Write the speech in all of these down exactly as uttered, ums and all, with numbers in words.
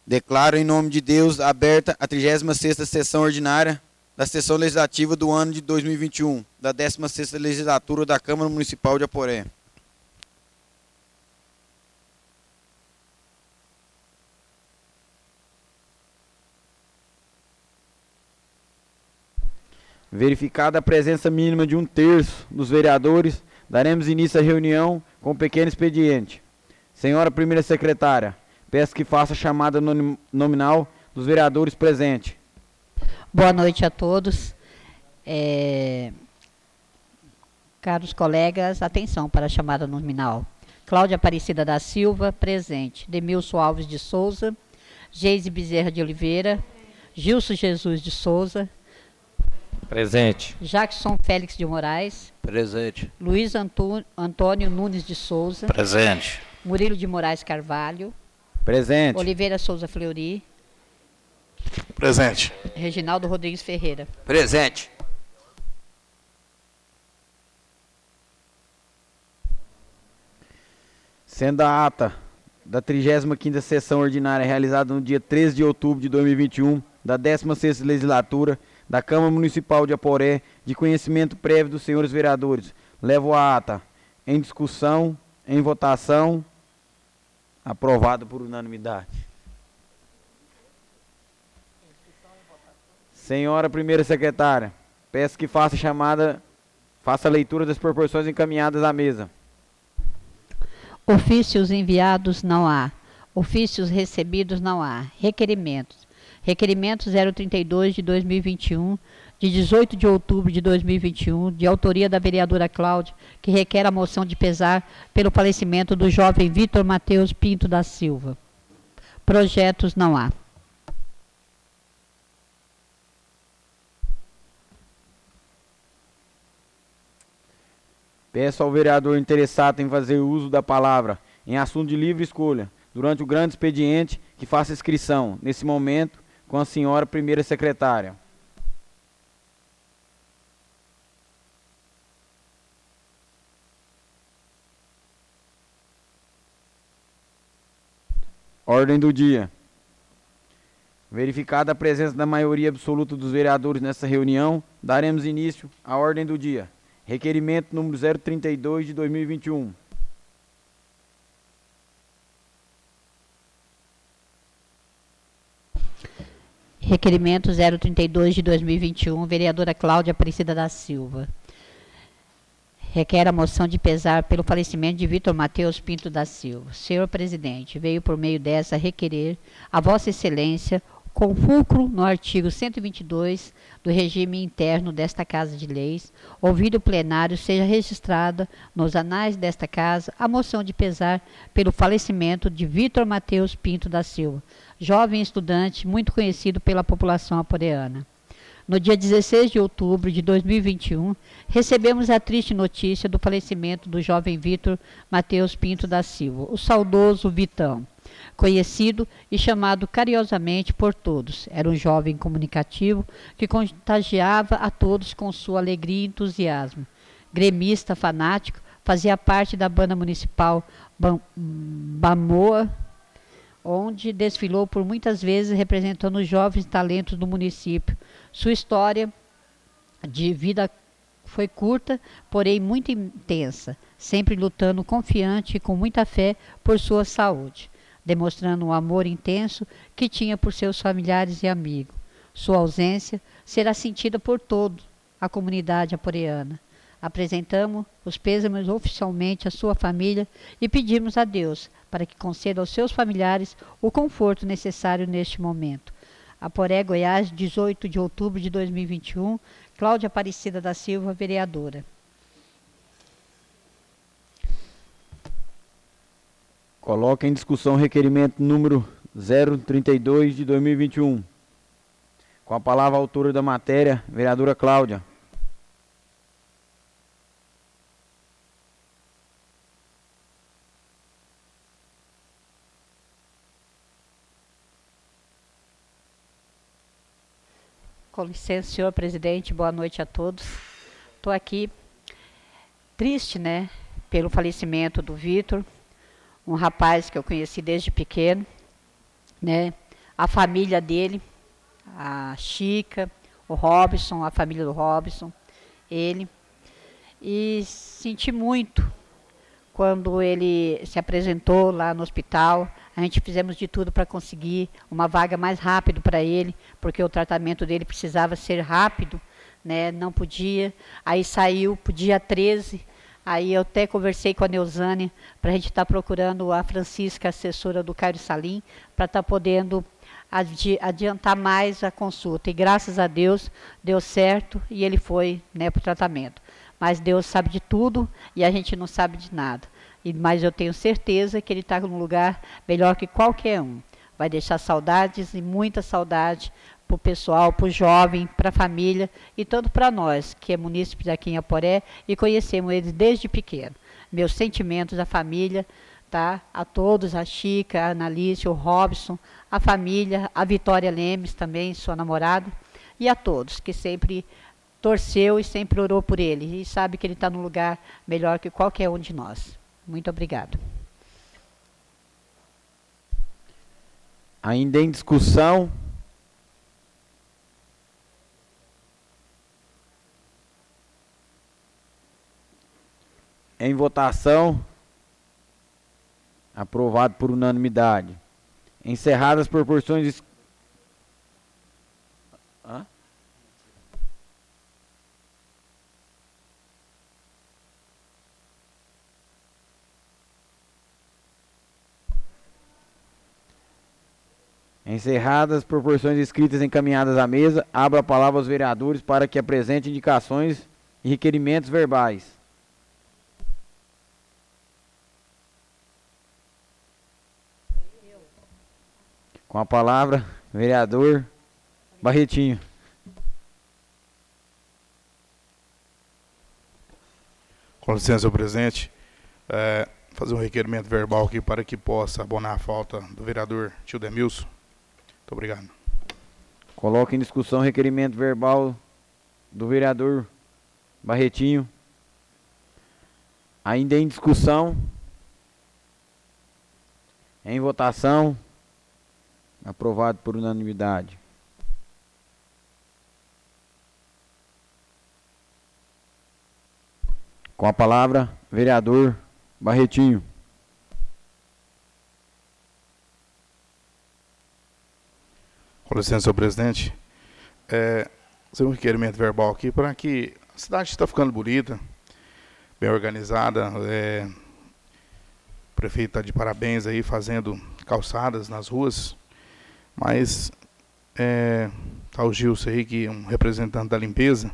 Declaro em nome de Deus aberta a trigésima sexta sessão ordinária da sessão legislativa do ano de dois mil e vinte e um, da décima sexta legislatura da Câmara Municipal de Aporé. Verificada a presença mínima de um terço dos vereadores, daremos início à reunião com um pequeno expediente. Senhora primeira secretária, peço que faça a chamada nominal dos vereadores presentes. Boa noite a todos. É... Caros colegas, atenção para a chamada nominal. Cláudia Aparecida da Silva, presente. Demilson Alves de Souza, Geise Bezerra de Oliveira, Gilson Jesus de Souza, presente. Jackson Félix de Moraes, presente. Luiz Antônio, Antônio Nunes de Souza, presente. Murilo de Moraes Carvalho, presente. Oliveira Souza Fleury, presente. Reginaldo Rodrigues Ferreira, presente. Sendo a ata da trigésima quinta sessão ordinária realizada no dia treze de outubro de dois mil e vinte e um, da décima sexta legislatura da Câmara Municipal de Aporé, de conhecimento prévio dos senhores vereadores, levo a ata em discussão, em votação, aprovada por unanimidade. Senhora primeira secretária, peço que faça a chamada, faça a leitura das proposições encaminhadas à mesa. Ofícios enviados não há. Ofícios recebidos não há. Requerimentos. Requerimento zero trinta e dois de dois mil e vinte e um, de dezoito de outubro de dois mil e vinte e um, de autoria da vereadora Cláudia, que requer a moção de pesar pelo falecimento do jovem Vitor Mateus Pinto da Silva. Projetos não há. Peço ao vereador interessado em fazer uso da palavra em assunto de livre escolha, durante o grande expediente, que faça inscrição, nesse momento, com a senhora primeira secretária. Ordem do dia. Verificada a presença da maioria absoluta dos vereadores nessa reunião, daremos início à ordem do dia. Requerimento número zero trinta e dois de dois mil e vinte e um. Requerimento zero trinta e dois de dois mil e vinte e um, vereadora Cláudia Aparecida da Silva. Requer a moção de pesar pelo falecimento de Vitor Mateus Pinto da Silva. Senhor presidente, veio por meio dessa requerer a Vossa Excelência, com fulcro no artigo cento e vinte e dois do regime interno desta Casa de Leis, ouvido o plenário, seja registrada nos anais desta Casa a moção de pesar pelo falecimento de Vitor Mateus Pinto da Silva, jovem estudante muito conhecido pela população aporeana. No dia dezesseis de outubro de dois mil e vinte e um, recebemos a triste notícia do falecimento do jovem Vitor Mateus Pinto da Silva, o saudoso Vitão, conhecido e chamado carinhosamente por todos. Era um jovem comunicativo que contagiava a todos com sua alegria e entusiasmo. Gremista fanático, fazia parte da banda municipal Bamoa, onde desfilou por muitas vezes representando os jovens talentos do município. Sua história de vida foi curta, porém muito intensa, sempre lutando confiante e com muita fé por sua saúde, demonstrando um amor intenso que tinha por seus familiares e amigos. Sua ausência será sentida por toda a comunidade aporeana. Apresentamos os pêsames oficialmente à sua família e pedimos a Deus para que conceda aos seus familiares o conforto necessário neste momento. Aporé, Goiás, dezoito de outubro de dois mil e vinte e um, Cláudia Aparecida da Silva, vereadora. Coloca em discussão o requerimento número zero trinta e dois de dois mil e vinte e um. Com a palavra a autora da matéria, vereadora Cláudia. Com licença, senhor presidente, boa noite a todos. Estou aqui triste, né, pelo falecimento do Vitor, um rapaz que eu conheci desde pequeno, né, a família dele, a Chica, o Robson, a família do Robson, ele. E senti muito quando ele se apresentou lá no hospital. A gente fizemos de tudo para conseguir uma vaga mais rápido para ele, porque o tratamento dele precisava ser rápido, né? Não podia. Aí saiu pro dia treze. Aí eu até conversei com a Neusânia para a gente estar tá procurando a Francisca, assessora do Cairo Salim, para estar tá podendo adi adiantar mais a consulta. E graças a Deus deu certo e ele foi, né, para o tratamento. Mas Deus sabe de tudo e a gente não sabe de nada. E, mas eu tenho certeza que ele está num lugar melhor que qualquer um. Vai deixar saudades e muita saudade para o pessoal, para o jovem, para a família e tanto para nós, que é munícipes aqui em Aporé e conhecemos eles desde pequeno. Meus sentimentos à família, tá? A todos, a Chica, a Analice, o Robson, a família, a Vitória Lemes também, sua namorada, e a todos que sempre torceu e sempre orou por ele e sabe que ele está num lugar melhor que qualquer um de nós. Muito obrigado. Ainda em discussão. Em votação. Aprovado por unanimidade. Encerradas por porções... Hã? Encerradas por porções escritas encaminhadas à mesa, abro a palavra aos vereadores para que apresentem indicações e requerimentos verbais. Com a palavra, vereador Barretinho. Com licença, senhor presidente. É, fazer um requerimento verbal aqui para que possa abonar a falta do vereador Tio Demilson. Muito obrigado. Coloca em discussão o requerimento verbal do vereador Barretinho. Ainda em discussão. Em votação. Aprovado por unanimidade. Com a palavra, vereador Barretinho. Com licença, senhor presidente. É, fazer um requerimento verbal aqui para que a cidade está ficando bonita, bem organizada. É, o prefeito está de parabéns aí, fazendo calçadas nas ruas. Mas é, tá o Gilson aí, que é um representante da limpeza.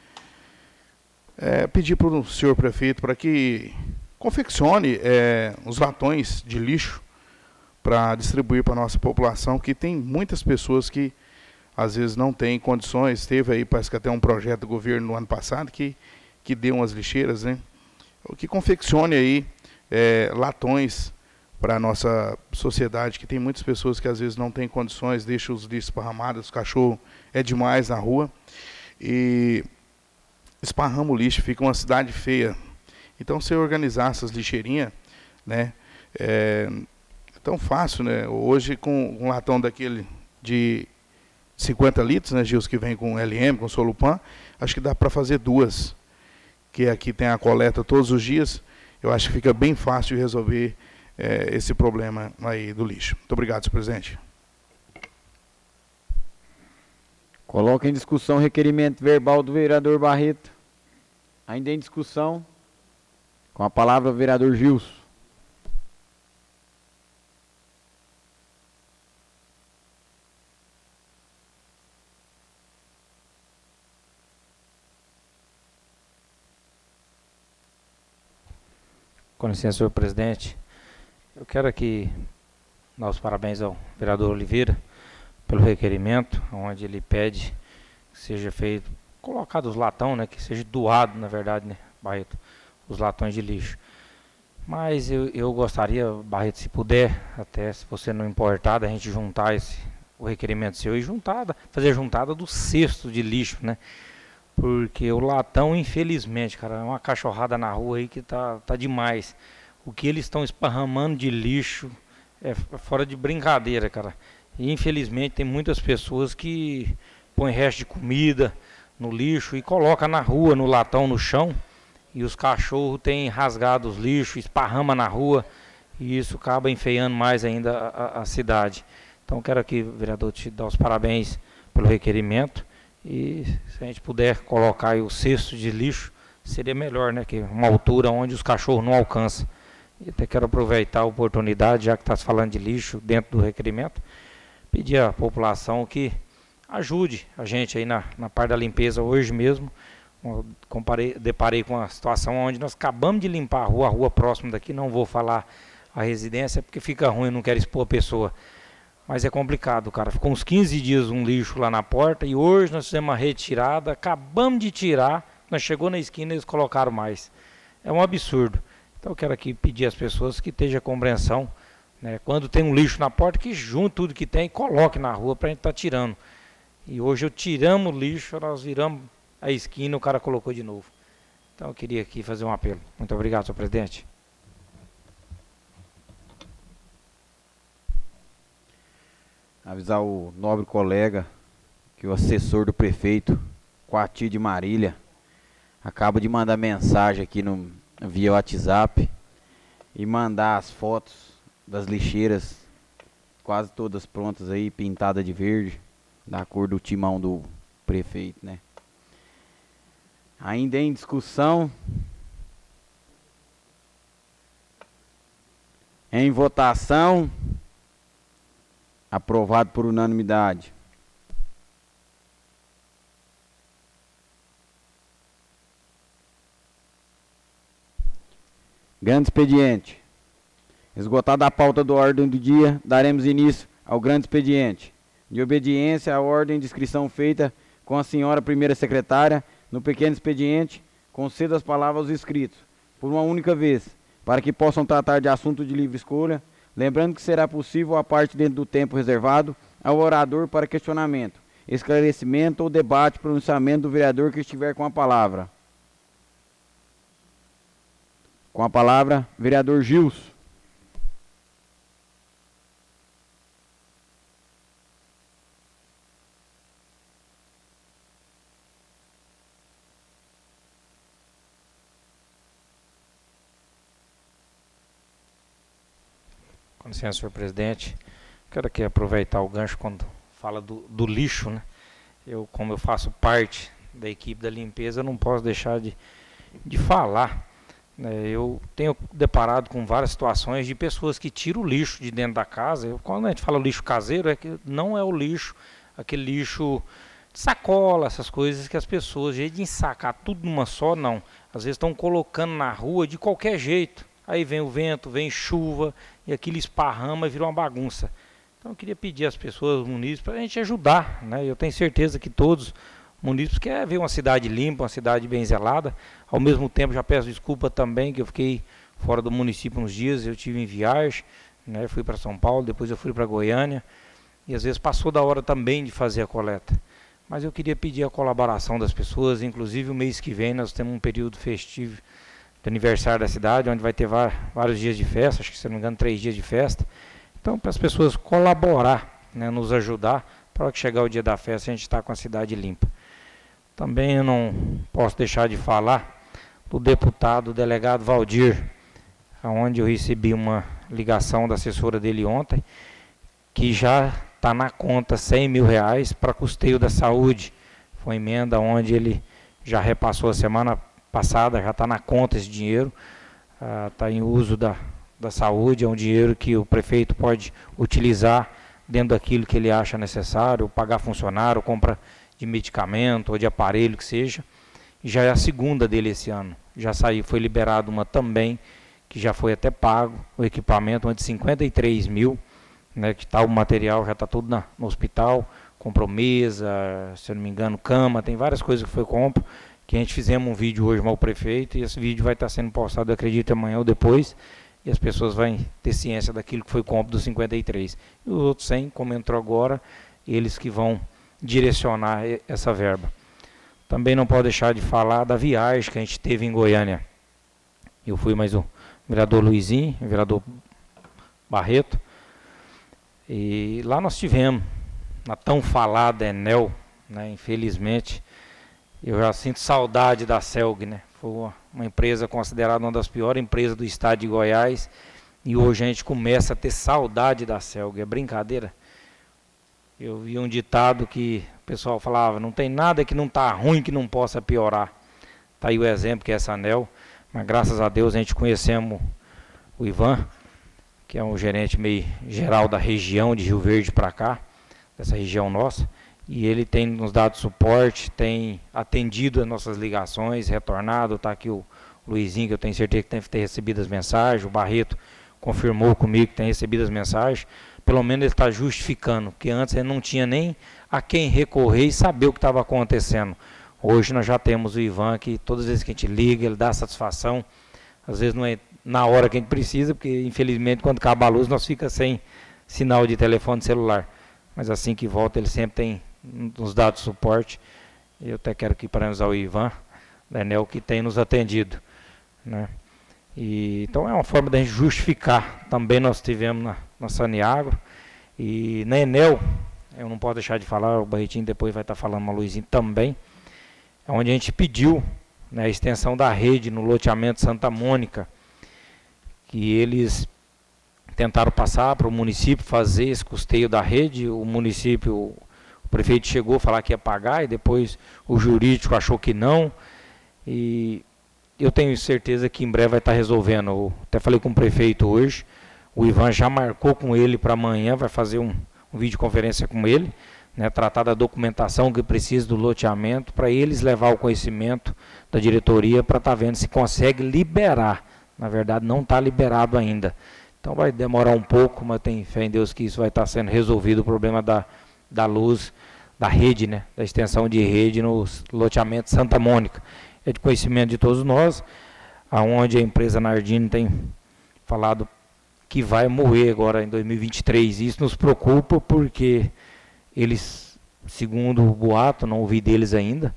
É, pedir para o senhor prefeito para que confeccione é, os latões de lixo para distribuir para a nossa população, que tem muitas pessoas que às vezes não têm condições. Teve aí, parece que até um projeto do governo no ano passado que, que deu umas lixeiras, né? Que confeccione aí é, latões para a nossa sociedade, que tem muitas pessoas que às vezes não têm condições, deixam os lixos esparramados, o cachorro é demais na rua, e esparrama o lixo, fica uma cidade feia. Então, se organizar essas lixeirinhas, né, é tão fácil, né? Hoje, com um latão daquele de cinquenta litros, né, Gilson, que vem com L M, com Solupan, acho que dá para fazer duas, que aqui tem a coleta todos os dias. Eu acho que fica bem fácil de resolver É, esse problema aí do lixo. Muito obrigado, senhor presidente. Coloca em discussão o requerimento verbal do vereador Barreto. Ainda em discussão. Com a palavra, o vereador Gilson. Com licença, senhor presidente. Eu quero aqui dar os parabéns ao vereador Oliveira pelo requerimento, onde ele pede que seja feito, colocado os latão, né, que seja doado, na verdade, né, Barreto, os latões de lixo. Mas eu, eu gostaria, Barreto, se puder, até se você não importar, da gente juntar esse, o requerimento seu e juntada, fazer juntada do cesto de lixo, né? Porque o latão, infelizmente, cara, é uma cachorrada na rua aí que tá, tá demais. O que eles estão esparramando de lixo é fora de brincadeira, cara. E infelizmente tem muitas pessoas que põem resto de comida no lixo e colocam na rua, no latão, no chão, e os cachorros têm rasgado os lixos, esparrama na rua, e isso acaba enfeiando mais ainda a, a, a cidade. Então quero aqui, vereador, te dar os parabéns pelo requerimento, e se a gente puder colocar aí o cesto de lixo, seria melhor, né? Que é uma altura onde os cachorros não alcançam. E até quero aproveitar a oportunidade, já que está se falando de lixo dentro do requerimento, pedir à população que ajude a gente aí na, na parte da limpeza. Hoje mesmo, eu comparei, deparei com uma situação onde nós acabamos de limpar a rua, a rua próxima daqui, não vou falar a residência porque fica ruim, eu não quero expor a pessoa. Mas é complicado, cara. Ficou uns quinze dias um lixo lá na porta e hoje nós fizemos uma retirada, acabamos de tirar, nós chegou na esquina e eles colocaram mais. É um absurdo. Então eu quero aqui pedir às pessoas que estejam compreensão, né? Quando tem um lixo na porta, que junte tudo que tem e coloque na rua para a gente estar tá tirando. E hoje eu tiramos o lixo, nós viramos a esquina e o cara colocou de novo. Então eu queria aqui fazer um apelo. Muito obrigado, senhor presidente. Avisar o nobre colega que o assessor do prefeito, Coati de Marília, acaba de mandar mensagem aqui no, via WhatsApp e mandar as fotos das lixeiras quase todas prontas aí, pintada de verde, da cor do timão do prefeito, né? Ainda em discussão, em votação, aprovado por unanimidade. Grande expediente. Esgotada a pauta da ordem do dia, daremos início ao grande expediente. De obediência à ordem de inscrição feita com a senhora primeira secretária, no pequeno expediente, concedo as palavras aos inscritos, por uma única vez, para que possam tratar de assunto de livre escolha, lembrando que será possível a parte dentro do tempo reservado ao orador para questionamento, esclarecimento ou debate, pronunciamento do vereador que estiver com a palavra. Com a palavra, vereador Gilson. Com licença, senhor presidente. Quero aqui aproveitar o gancho quando fala do, do lixo, né? Eu, como eu faço parte da equipe da limpeza, eu não posso deixar de, de falar, né? Eu tenho deparado com várias situações de pessoas que tiram o lixo de dentro da casa. Eu, quando a gente fala lixo caseiro, é que não é o lixo, aquele lixo de sacola, essas coisas que as pessoas, de ensacar tudo numa só, não. Às vezes estão colocando na rua de qualquer jeito. Aí vem o vento, vem chuva, e aquilo esparrama e vira uma bagunça. Então eu queria pedir às pessoas, munícipes, para a gente ajudar, né? Eu tenho certeza que todos os munícipes querem ver uma cidade limpa, uma cidade bem zelada. Ao mesmo tempo já peço desculpa também, que eu fiquei fora do município uns dias, eu estive em viagem, né? Fui para São Paulo, depois eu fui para Goiânia, e às vezes passou da hora também de fazer a coleta. Mas eu queria pedir a colaboração das pessoas, inclusive o mês que vem nós temos um período festivo, do aniversário da cidade, onde vai ter vários dias de festa, acho que se não me engano três dias de festa. Então, para as pessoas colaborar, né, nos ajudar, para que chegar o dia da festa a gente está com a cidade limpa. Também eu não posso deixar de falar do deputado, o delegado Valdir, onde eu recebi uma ligação da assessora dele ontem, que já está na conta cem mil reais para custeio da saúde. Foi emenda onde ele já repassou a semana passada, já está na conta esse dinheiro, está uh, em uso da, da saúde, é um dinheiro que o prefeito pode utilizar dentro daquilo que ele acha necessário, pagar funcionário, compra de medicamento ou de aparelho que seja, e já é a segunda dele esse ano. Já saiu, foi liberado uma também, que já foi até pago, o equipamento, uma de cinquenta e três mil, né, que tá, o material já está tudo na, no hospital, comprou mesa, se eu não me engano, cama, tem várias coisas que foi compra, que a gente fizemos um vídeo hoje ao prefeito, e esse vídeo vai estar sendo postado, eu acredito, amanhã ou depois, e as pessoas vão ter ciência daquilo que foi compra dos cinquenta e três. E os outros cem, como entrou agora, eles que vão direcionar essa verba. Também não pode deixar de falar da viagem que a gente teve em Goiânia. Eu fui mais o vereador Luizinho, o vereador Barreto, E lá nós tivemos, na tão falada Enel, né, infelizmente, eu já sinto saudade da Celg, né? Foi uma, uma empresa considerada uma das piores empresas do estado de Goiás, e hoje a gente começa a ter saudade da Celg. É brincadeira? Eu vi um ditado que o pessoal falava, não tem nada que não está ruim que não possa piorar. Está aí o exemplo que é essa Anel, mas graças a Deus a gente conhecemos o Ivan, que é um gerente meio geral da região de Rio Verde para cá, dessa região nossa, e ele tem nos dado suporte, tem atendido as nossas ligações, retornado. Está aqui o Luizinho, que eu tenho certeza que tem que ter recebido as mensagens, o Barreto confirmou comigo que tem recebido as mensagens. Pelo menos ele está justificando, porque antes ele não tinha nem a quem recorrer e saber o que estava acontecendo. Hoje nós já temos o Ivan, que todas as vezes que a gente liga, ele dá satisfação. Às vezes não é na hora que a gente precisa, porque infelizmente quando acaba a luz nós fica sem sinal de telefone celular. Mas assim que volta ele sempre tem nos dado suporte. Eu até quero aqui parabenizar o Ivan, da Enel, que tem nos atendido, né? E, então é uma forma da gente justificar. Também nós tivemos na, na Saniagro e na Enel, eu não posso deixar de falar, o Barretinho depois vai estar falando, uma Luizinho também, é onde a gente pediu, né, a extensão da rede no loteamento Santa Mônica, que eles tentaram passar para o município fazer esse custeio da rede. O município, o prefeito chegou a falar que ia pagar e depois o jurídico achou que não, e eu tenho certeza que em breve vai estar resolvendo. Eu até falei com o prefeito hoje, o Ivan já marcou com ele para amanhã, vai fazer um, um videoconferência com ele, né, tratar da documentação que precisa do loteamento, para eles levar o conhecimento da diretoria para estar vendo se consegue liberar. Na verdade não está liberado ainda. Então vai demorar um pouco, mas tenho fé em Deus que isso vai estar sendo resolvido, o problema da, da luz, da rede, né, da extensão de rede no loteamento Santa Mônica. É de conhecimento de todos nós, aonde a empresa Nardini tem falado que vai morrer agora em dois mil e vinte e três. Isso nos preocupa porque eles, segundo o boato, não ouvi deles ainda,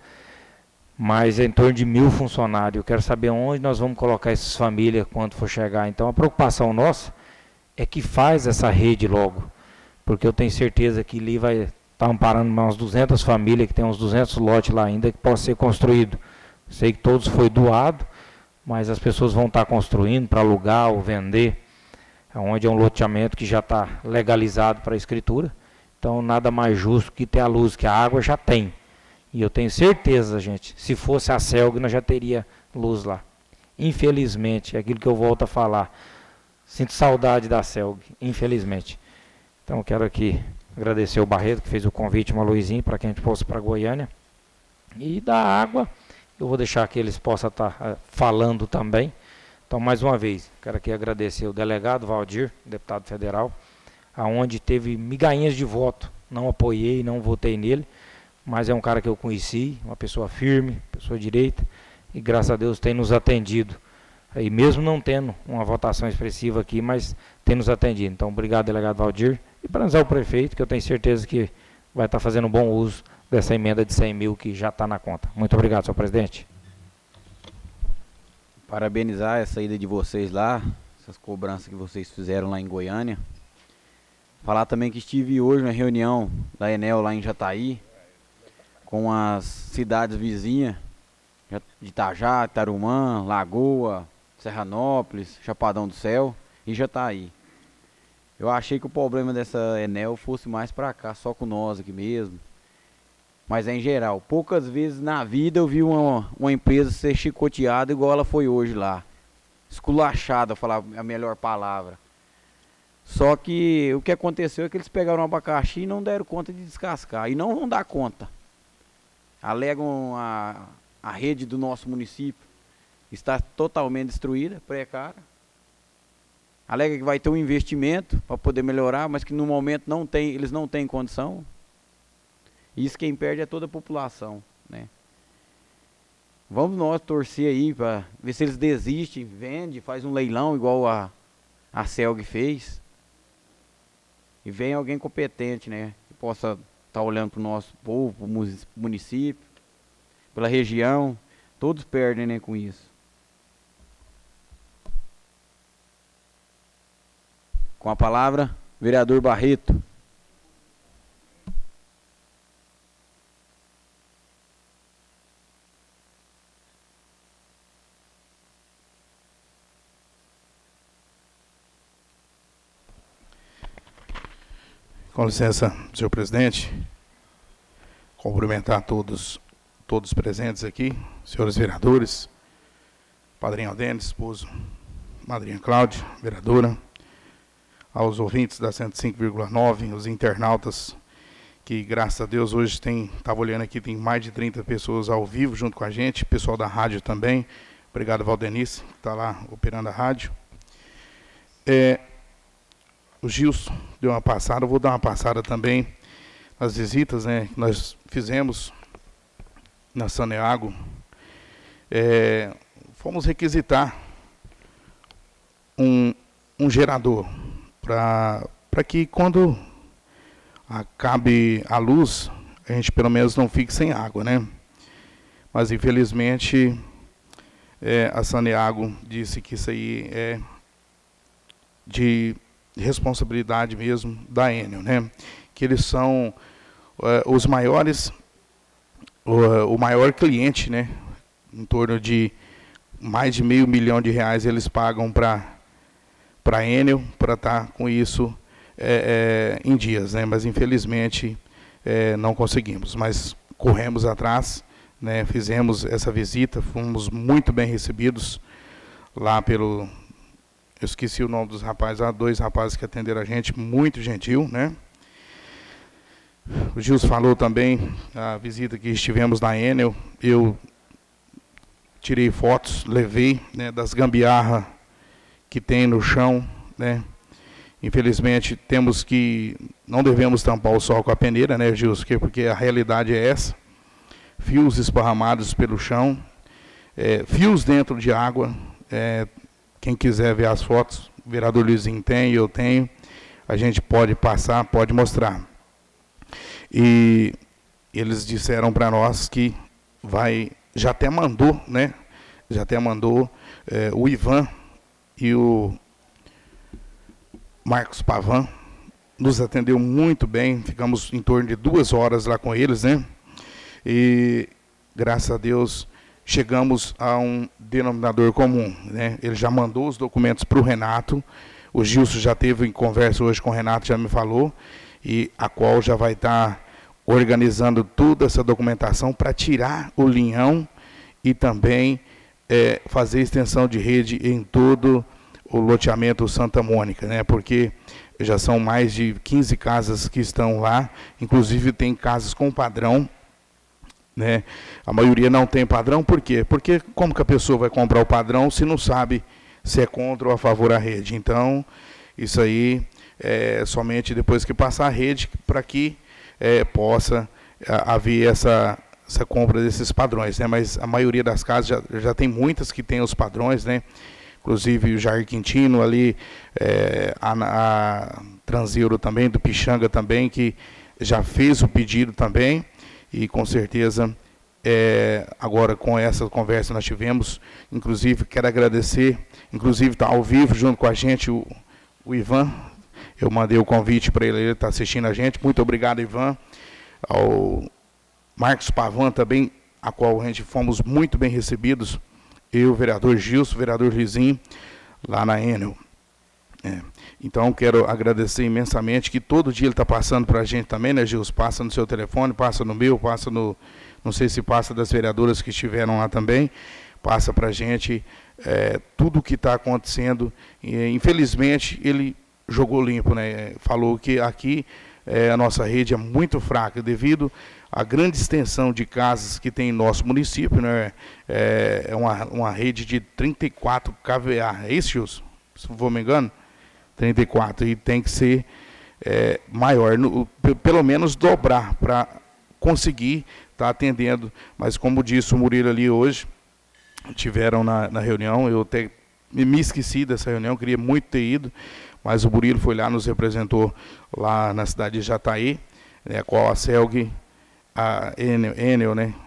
mas é em torno de mil funcionários. Eu quero saber onde nós vamos colocar essas famílias quando for chegar. Então a preocupação nossa é que faz essa rede logo, porque eu tenho certeza que ali vai estar amparando umas duzentas famílias, que tem uns duzentos lotes lá ainda que possa ser construído. Sei que todos foi doado, mas as pessoas vão estar construindo para alugar ou vender, onde é um loteamento que já está legalizado para a escritura. Então nada mais justo que ter a luz que a água já tem. E eu tenho certeza, gente, se fosse a Celg, nós já teria luz lá. Infelizmente, é aquilo que eu volto a falar. Sinto saudade da Celg, infelizmente. Então quero aqui agradecer o Barreto, que fez o convite, uma Luizinho, para que a gente possa ir para Goiânia. E da água, eu vou deixar que eles possam estar uh, falando também. Então, mais uma vez, quero aqui agradecer o delegado Valdir, deputado federal, aonde teve migainhas de voto. Não apoiei, não votei nele, mas é um cara que eu conheci, uma pessoa firme, pessoa direita, e graças a Deus tem nos atendido. E mesmo não tendo uma votação expressiva aqui, mas tem nos atendido. Então, obrigado, delegado Valdir. E para o prefeito, que eu tenho certeza que vai estar fazendo um bom uso dessa emenda de cem mil que já está na conta. Muito obrigado, senhor presidente. Parabenizar essa ida de vocês lá, essas cobranças que vocês fizeram lá em Goiânia. Falar também que estive hoje na reunião da Enel lá em Jataí, com as cidades vizinhas, de Itajá, Tarumã, Lagoa, Serranópolis, Chapadão do Céu e Jataí. Eu achei que o problema dessa Enel fosse mais para cá, só com nós aqui mesmo. Mas é em geral. Poucas vezes na vida eu vi uma, uma empresa ser chicoteada igual ela foi hoje lá. Esculachada, falar a melhor palavra. Só que o que aconteceu é que eles pegaram um abacaxi e não deram conta de descascar. E não vão dar conta. Alegam a, a rede do nosso município está totalmente destruída, precária. Alega que vai ter um investimento para poder melhorar, mas que no momento não tem, eles não têm condição. Isso quem perde é toda a população, né? Vamos nós torcer aí para ver se eles desistem, vende, faz um leilão igual a, a Celg fez. E vem alguém competente, né? Que possa estar tá olhando para o nosso povo, para o município, pela região. Todos perdem, né, com isso. Com a palavra, Vereador Barreto. Com licença, senhor presidente. Cumprimentar todos, todos presentes aqui, senhores vereadores, padrinho Aldenes, esposo, madrinha Cláudia, vereadora, aos ouvintes da cento e cinco vírgula nove, os internautas, que graças a Deus hoje tem, estava olhando aqui, tem mais de trinta pessoas ao vivo junto com a gente, pessoal da rádio também. Obrigado, Valdenice, que está lá operando a rádio. É, o Gilson deu uma passada, eu vou dar uma passada também nas visitas, né, que nós fizemos na Saneago. É, fomos requisitar um, um gerador para para que quando acabe a luz, a gente pelo menos não fique sem água, né? Mas infelizmente é, a Saneago disse que isso aí é de responsabilidade mesmo da Enel, né? Que eles são uh, os maiores, uh, o maior cliente, né? Em torno de mais de meio milhão de reais eles pagam para para a Enel, para estar com isso é, é, em dias, né? Mas infelizmente é, não conseguimos, mas corremos atrás, né? Fizemos essa visita, fomos muito bem recebidos lá pelo, eu esqueci o nome dos rapazes, há dois rapazes que atenderam a gente, muito gentil, né? O Gilson falou também, a visita que estivemos na Enel, eu tirei fotos, levei, né, das gambiarra que tem no chão, né? Infelizmente temos que, não devemos tampar o sol com a peneira, né, Gilson, porque a realidade é essa. Fios esparramados pelo chão, é, fios dentro de água, é, quem quiser ver as fotos, o vereador Luizinho tem, eu tenho, a gente pode passar, pode mostrar. E eles disseram para nós que vai, já até mandou, né? Já até mandou é, o Ivan e o Marcos Pavan, nos atendeu muito bem, ficamos em torno de duas horas lá com eles, né? E graças a Deus chegamos a um denominador comum, né? Ele já mandou os documentos para o Renato, o Gilson já teve em conversa hoje com o Renato, já me falou, e a qual já vai estar organizando toda essa documentação para tirar o linhão e também é, fazer extensão de rede em todo o loteamento Santa Mônica, né? Porque já são mais de quinze casas que estão lá, inclusive tem casas com padrão, né? A maioria não tem padrão, por quê? Porque como que a pessoa vai comprar o padrão se não sabe se é contra ou a favor da rede? Então, isso aí é somente depois que passar a rede para que é, possa a, haver essa, essa compra desses padrões, né? Mas a maioria das casas já, já tem muitas que tem os padrões, né? Inclusive o Jair Quintino ali, é, a, a Transeuro também, do Pixanga também, que já fez o pedido também, e com certeza, é, agora com essa conversa nós tivemos, inclusive quero agradecer, inclusive está ao vivo junto com a gente o, o Ivan, eu mandei o convite para ele, ele está assistindo a gente, muito obrigado, Ivan, ao Marcos Pavan também, a qual a gente fomos muito bem recebidos, eu, o vereador Gilson, o vereador Lizinho, lá na Enel. É. Então, quero agradecer imensamente, que todo dia ele está passando para a gente também, né, Gilson? Passa no seu telefone, passa no meu, passa no... Não sei se passa das vereadoras que estiveram lá também, passa para a gente é, tudo o que está acontecendo. E, infelizmente, ele jogou limpo, né? Falou que aqui é, a nossa rede é muito fraca, devido à grande extensão de casas que tem em nosso município, né? É, é uma, uma rede de trinta e quatro K V A, é isso, Gilson? Se não me engano? trinta e quatro, e tem que ser é, maior, no, pelo menos dobrar, para conseguir estar tá atendendo. Mas como disse o Murilo ali hoje, tiveram na, na reunião, eu até me esqueci dessa reunião, queria muito ter ido, mas o Murilo foi lá, nos representou lá na cidade de Jataí, né, qual a Celg, a Enel, Enel, né?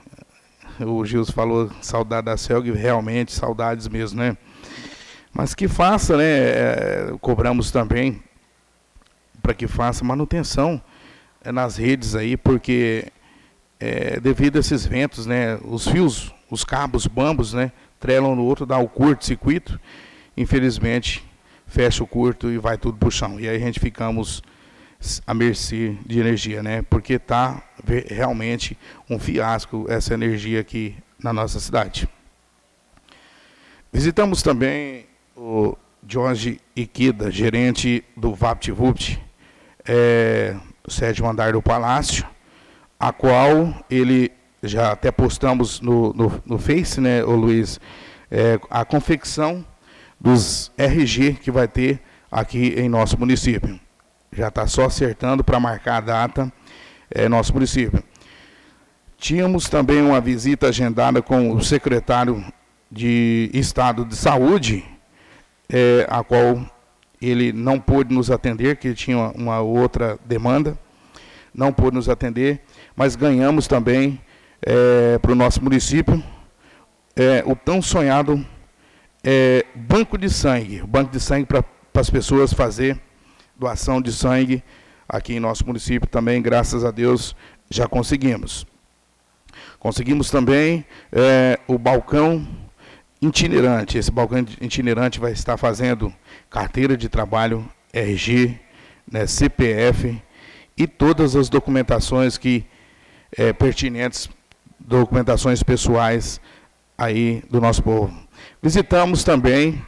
O Gilson falou, saudade da Celg, realmente, saudades mesmo, né? Mas que faça, né? É, cobramos também para que faça manutenção é, nas redes aí, porque é, devido a esses ventos, né, os fios, os cabos bambos, né, trelam no outro, dá o curto-circuito, infelizmente fecha o curto e vai tudo para o chão. E aí a gente ficamos à mercê de energia, né, porque está realmente um fiasco essa energia aqui na nossa cidade. Visitamos também o Jorge Iquida, gerente do VaptVupt, é, sétimo andar do Palácio, a qual ele, já até postamos no, no, no Face, né, ô Luiz, é, a confecção dos R G que vai ter aqui em nosso município. Já está só acertando para marcar a data em é, nosso município. Tínhamos também uma visita agendada com o secretário de Estado de Saúde, é, a qual ele não pôde nos atender, que tinha uma, uma outra demanda, não pôde nos atender, mas ganhamos também é, para o nosso município é, o tão sonhado é, banco de sangue, o banco de sangue para as pessoas fazer doação de sangue aqui em nosso município também, graças a Deus, já conseguimos. Conseguimos também é, o balcão itinerante. Esse balcão itinerante vai estar fazendo carteira de trabalho, R G, né, C P F e todas as documentações que é, pertinentes, documentações pessoais aí do nosso povo. Visitamos também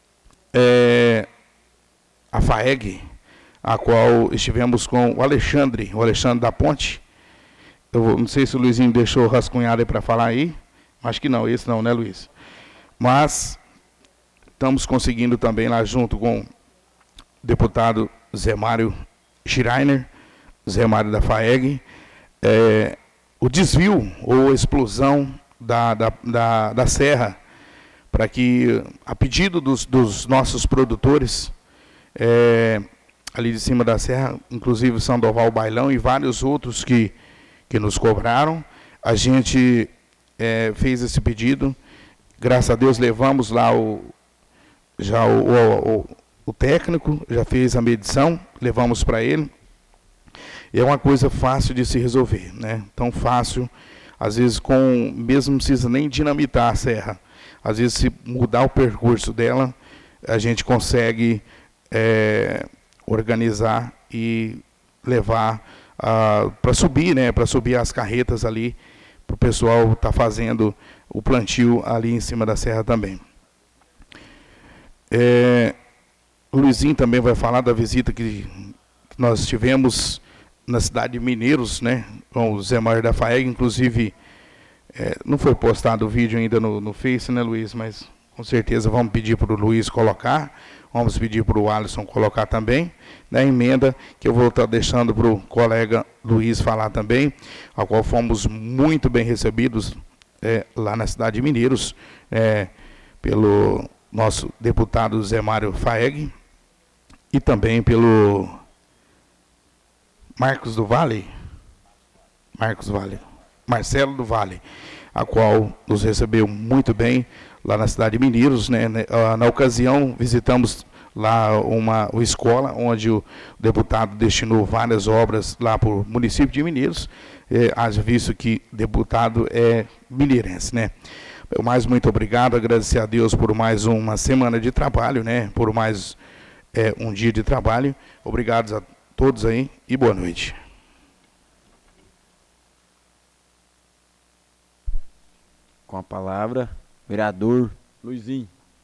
é, a FAEG, a qual estivemos com o Alexandre, o Alexandre da Ponte. Eu não sei se o Luizinho deixou rascunhado aí para falar aí. Acho que não, esse não, né, Luiz? Mas estamos conseguindo também lá junto com o deputado Zé Mário Schreiner, Zé Mário da FAEG, é, o desvio ou a explosão da, da, da, da serra, para que, a pedido dos, dos nossos produtores, é, ali de cima da serra, inclusive Sandoval Bailão e vários outros que, que nos cobraram, a gente é, fez esse pedido. Graças a Deus levamos lá o, já o, o, o, o técnico, já fez a medição, levamos para ele. E é uma coisa fácil de se resolver, né? Tão fácil, às vezes com, mesmo não precisa nem dinamitar a serra. Às vezes se mudar o percurso dela, a gente consegue é, organizar e levar ah, para subir, né? Para subir as carretas ali, para o pessoal estar tá fazendo o plantio ali em cima da serra também. É, o Luizinho também vai falar da visita que, que nós tivemos na cidade de Mineiros, né, com o Zé Mário da FAEG, inclusive, é, não foi postado o vídeo ainda no, no Face, né, Luiz, mas com certeza vamos pedir para o Luiz colocar, vamos pedir para o Alisson colocar também, na emenda que eu vou estar deixando para o colega Luiz falar também, a qual fomos muito bem recebidos é, lá na cidade de Mineiros, é, pelo nosso deputado Zé Mário FAEG e também pelo Marcos do Vale, Marcos Vale, Marcelo do Vale, a qual nos recebeu muito bem lá na cidade de Mineiros, né? Na ocasião, visitamos lá uma, uma escola onde o deputado destinou várias obras lá para o município de Mineiros, é, haja visto que deputado é mineirense, né? Eu mais muito obrigado, agradecer a Deus por mais uma semana de trabalho, né? Por mais é, um dia de trabalho. Obrigado a todos aí e boa noite. Com a palavra, vereador Luizinho.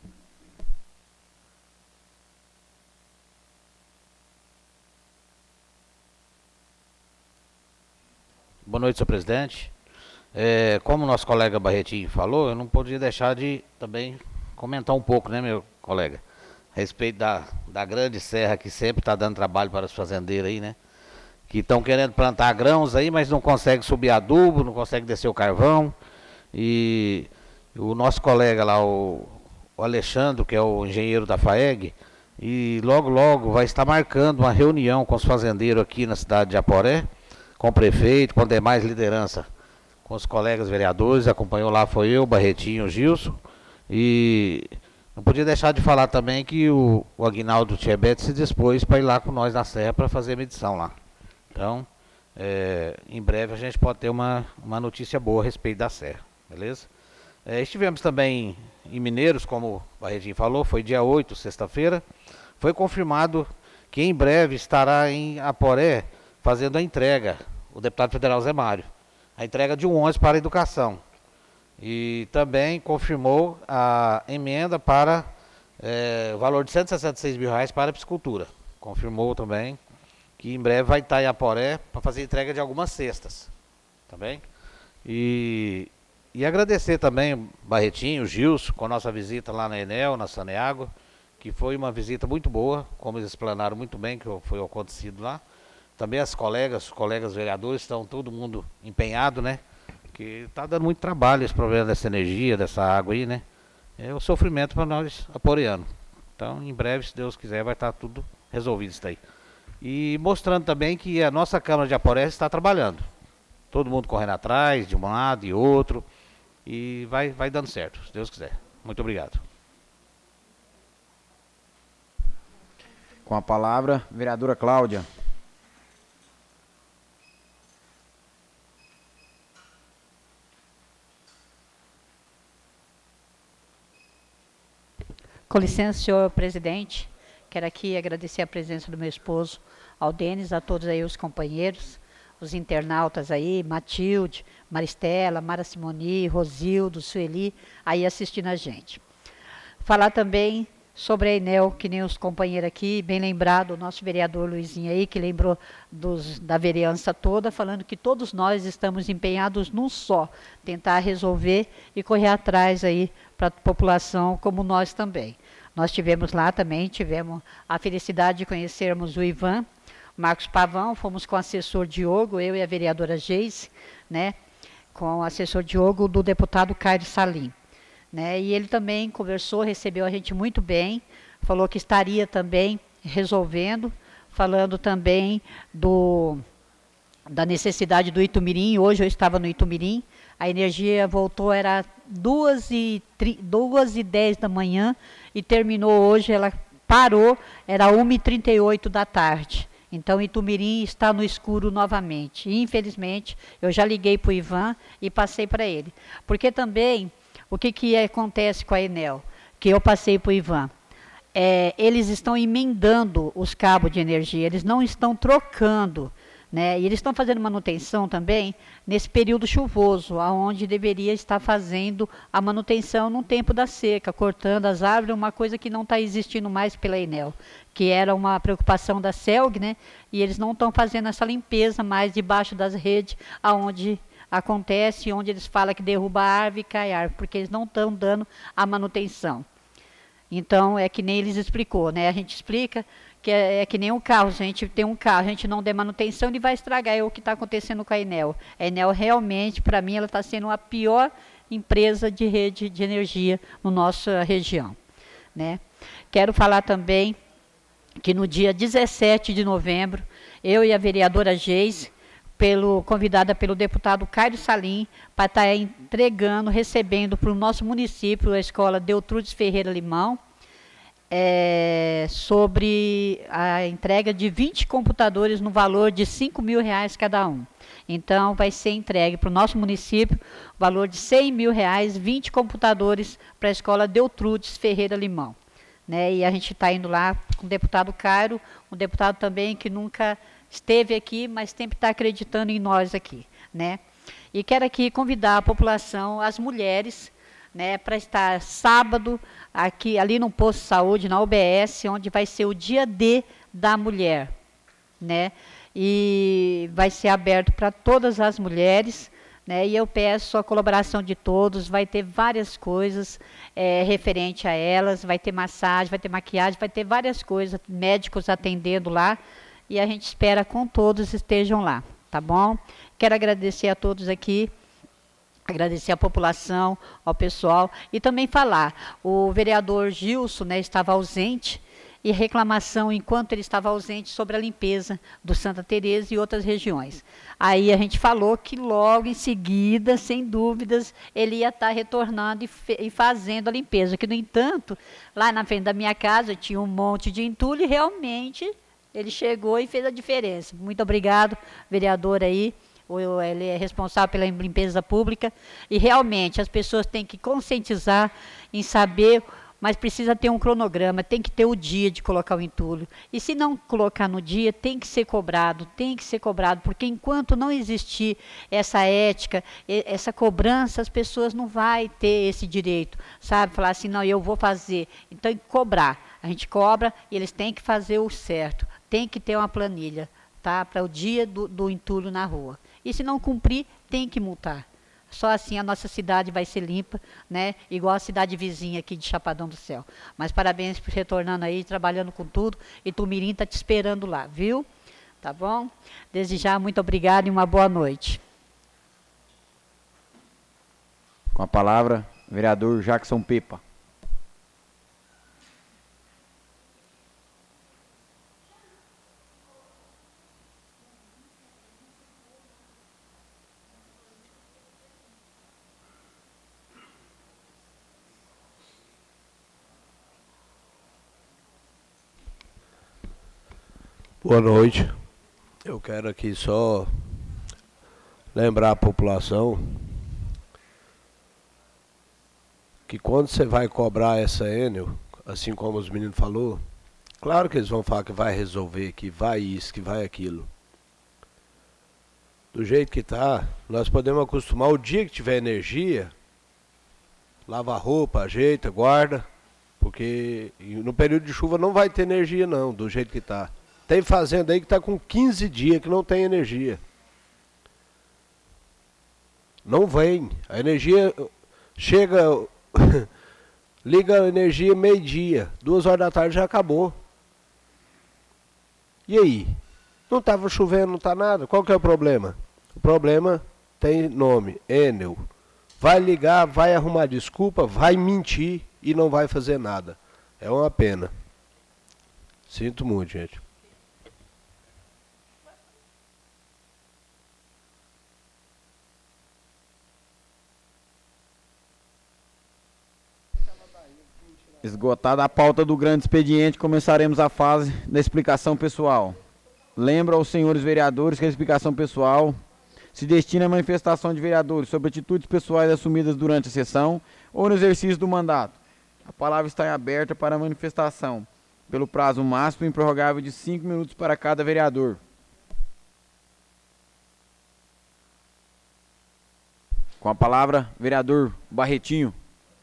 Boa noite, senhor presidente. É, como o nosso colega Barretinho falou, eu não podia deixar de também comentar um pouco, né, meu colega, a respeito da, da grande serra que sempre está dando trabalho para os fazendeiros aí, né? Que estão querendo plantar grãos aí, mas não conseguem subir adubo, não conseguem descer o carvão. E o nosso colega lá, o, o Alexandre, que é o engenheiro da FAEG, e logo, logo vai estar marcando uma reunião com os fazendeiros aqui na cidade de Aporé, com o prefeito, com demais liderança, com os colegas vereadores. Acompanhou lá, foi eu, Barretinho, Gilson, e Não podia deixar de falar também que o, o Aguinaldo Tchebet se dispôs para ir lá com nós na Serra para fazer a medição lá. Então, é, em breve a gente pode ter uma, uma notícia boa a respeito da Serra, beleza? É, estivemos também em Mineiros, como o Barretinho falou, foi dia oito, sexta-feira. Foi confirmado que em breve estará em Aporé fazendo a entrega, o deputado federal Zé Mário, a entrega de um ônibus para a educação. E também confirmou a emenda para é, o valor de cento e sessenta e seis mil reais para a piscicultura. Confirmou também que em breve vai estar em Aporé para fazer entrega de algumas cestas. Tá bem? E, e agradecer também Barretinho, Gilson, com a nossa visita lá na Enel, na Saneago, que foi uma visita muito boa, como eles explanaram muito bem que foi acontecido lá. Também as colegas, os colegas vereadores, estão todo mundo empenhado, né? Que está dando muito trabalho esse problema dessa energia, dessa água aí, né? É o sofrimento para nós aporeanos. Então, em breve, se Deus quiser, vai estar tudo resolvido isso daí. E mostrando também que a nossa Câmara de Aporé está trabalhando. Todo mundo correndo atrás, de um lado e outro. E vai, vai dando certo, se Deus quiser. Muito obrigado. Com a palavra, vereadora Cláudia. Com licença, senhor presidente, quero aqui agradecer a presença do meu esposo, ao Denis, a todos aí os companheiros, os internautas aí, Matilde, Maristela, Mara Simoni, Rosildo, Sueli, aí assistindo a gente. Falar também sobre a Enel, que nem os companheiros aqui, bem lembrado, o nosso vereador Luizinho aí, que lembrou dos, da vereança toda, falando que todos nós estamos empenhados num só, tentar resolver e correr atrás aí para a população, como nós também. Nós tivemos lá também, tivemos a felicidade de conhecermos o Ivan, Marcos Pavão, fomos com o assessor Diogo, eu e a vereadora Geise, né, com o assessor Diogo do deputado Caio Salim. Né, e ele também conversou, recebeu a gente muito bem, falou que estaria também resolvendo, falando também do, da necessidade do Itumirim. Hoje eu estava no Itumirim, a energia voltou, era duas e dez da manhã e terminou hoje, ela parou, era uma e trinta e oito da tarde. Então, Itumirim está no escuro novamente. E, infelizmente, eu já liguei para o Ivan e passei para ele. Porque também, o que, que acontece com a Enel? Que eu passei para o Ivan. É, eles estão emendando os cabos de energia, eles não estão trocando. Né? E eles estão fazendo manutenção também nesse período chuvoso, onde deveria estar fazendo a manutenção no tempo da seca, cortando as árvores, uma coisa que não está existindo mais pela Enel, que era uma preocupação da CELG, né? E eles não estão fazendo essa limpeza mais debaixo das redes, aonde acontece, onde eles falam que derruba a árvore e cai a árvore, porque eles não estão dando a manutenção. Então, é que nem eles explicou, né? A gente explica que é, é que nem um carro, se a gente tem um carro, a gente não der manutenção, ele vai estragar, é o que está acontecendo com a Enel. A Enel realmente, para mim, ela está sendo a pior empresa de rede de energia na nossa região. Né? Quero falar também que no dia dezessete de novembro, eu e a vereadora Geise, pelo, convidada pelo deputado Caio Salim, para estar tá entregando, recebendo para o nosso município, a escola Deltrudes Ferreira Limão, É, sobre a entrega de vinte computadores no valor de cinco mil reais cada um. Então, vai ser entregue para o nosso município, valor de cem mil reais, vinte computadores para a escola Deltrudes Ferreira Limão. Né? E a gente está indo lá com o deputado Cairo, um deputado também que nunca esteve aqui, mas sempre está acreditando em nós aqui. Né? E quero aqui convidar a população, as mulheres, né, para estar sábado aqui ali no posto de saúde, na U B S, onde vai ser o dia D da mulher, né? E vai ser aberto para todas as mulheres, né? E eu peço a colaboração de todos, vai ter várias coisas é, referente a elas, vai ter massagem, vai ter maquiagem, vai ter várias coisas, médicos atendendo lá, e a gente espera com todos estejam lá, tá bom? Quero agradecer a todos aqui, agradecer à população, ao pessoal, e também falar, o vereador Gilson, né, estava ausente, e reclamação enquanto ele estava ausente sobre a limpeza do Santa Teresa e outras regiões. Aí a gente falou que logo em seguida, sem dúvidas, ele ia estar retornando e, e fazendo a limpeza, que no entanto, lá na frente da minha casa tinha um monte de entulho e realmente ele chegou e fez a diferença. Muito obrigado, vereador aí. Ele é responsável pela limpeza pública e realmente as pessoas têm que conscientizar em saber, mas precisa ter um cronograma, tem que ter o dia de colocar o entulho. E se não colocar no dia, tem que ser cobrado, tem que ser cobrado, porque enquanto não existir essa ética, essa cobrança, as pessoas não vão ter esse direito, sabe? Falar assim, não, eu vou fazer. Então tem que cobrar. A gente cobra e eles têm que fazer o certo. Tem que ter uma planilha, tá? Para o dia do, do entulho na rua. E se não cumprir, tem que multar. Só assim a nossa cidade vai ser limpa, né? Igual a cidade vizinha aqui de Chapadão do Céu. Mas parabéns por retornando aí, trabalhando com tudo. E Tumirim está te esperando lá, viu? Tá bom? Desde já, muito obrigado e uma boa noite. Com a palavra, vereador Jackson Pepa. Boa noite. Eu quero aqui só lembrar a população que quando você vai cobrar essa Enel, assim como os meninos falou, claro que eles vão falar que vai resolver, que vai isso, que vai aquilo. Do jeito que tá, nós podemos acostumar o dia que tiver energia, lava a roupa, ajeita, guarda, porque no período de chuva não vai ter energia não, do jeito que tá. Tem fazenda aí que está com quinze dias que não tem energia. Não vem. A energia chega, liga a energia meio-dia, duas horas da tarde já acabou. E aí? Não estava chovendo, não está nada. Qual que é o problema? O problema tem nome, Enel. Vai ligar, vai arrumar desculpa, vai mentir e não vai fazer nada. É uma pena. Sinto muito, gente. Esgotada a pauta do grande expediente, começaremos a fase da explicação pessoal. Lembro aos senhores vereadores que a explicação pessoal se destina à manifestação de vereadores sobre atitudes pessoais assumidas durante a sessão ou no exercício do mandato. A palavra está aberta para a manifestação, pelo prazo máximo e improrrogável de cinco minutos para cada vereador. Com a palavra, vereador Barretinho.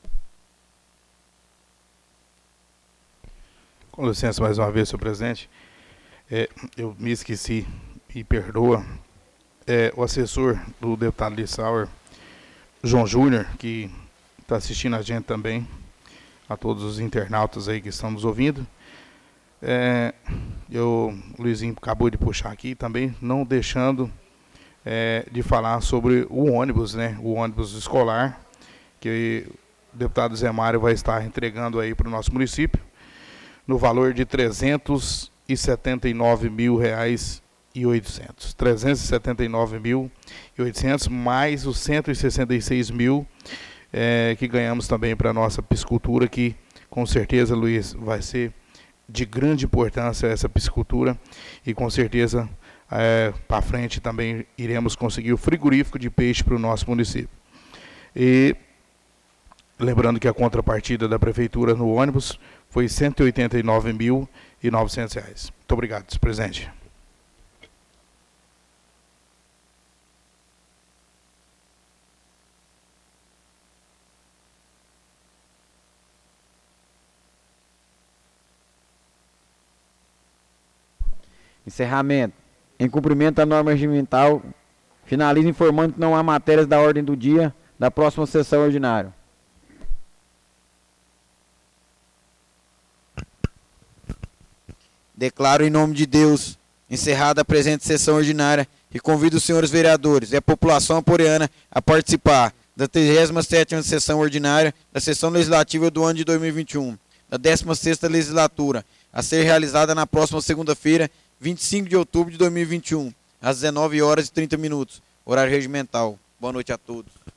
Com licença, mais uma vez, senhor presidente. É, eu me esqueci, e perdoa, é, o assessor do deputado Lissauer, João Júnior, que está assistindo a gente também, a todos os internautas aí que estão nos ouvindo. É, eu, o Luizinho acabou de puxar aqui também, não deixando é, de falar sobre o ônibus, né, o ônibus escolar, que o deputado Zé Mário vai estar entregando aí para o nosso município, no valor de trezentos e setenta e nove mil reais e oitocentos. trezentos e setenta e nove mil e oitocentos mais os cento e sessenta e seis mil é, que ganhamos também para a nossa piscicultura, que com certeza, Luiz, vai ser de grande importância essa piscicultura e com certeza é, para frente também iremos conseguir o frigorífico de peixe para o nosso município. E lembrando que a contrapartida da prefeitura no ônibus foi cento e oitenta e nove mil e novecentos reais. Muito obrigado, senhor presidente. Encerramento. Em cumprimento da norma regimental, finalizo informando que não há matérias da ordem do dia da próxima sessão ordinária. Declaro em nome de Deus encerrada a presente sessão ordinária e convido os senhores vereadores e a população aporeana a participar da trigésima sétima sessão ordinária da sessão legislativa do ano de dois mil e vinte e um, da décima sexta legislatura, a ser realizada na próxima segunda-feira, vinte e cinco de outubro de dois mil e vinte e um, às dezenove horas e trinta minutos, horário regimental. Boa noite a todos.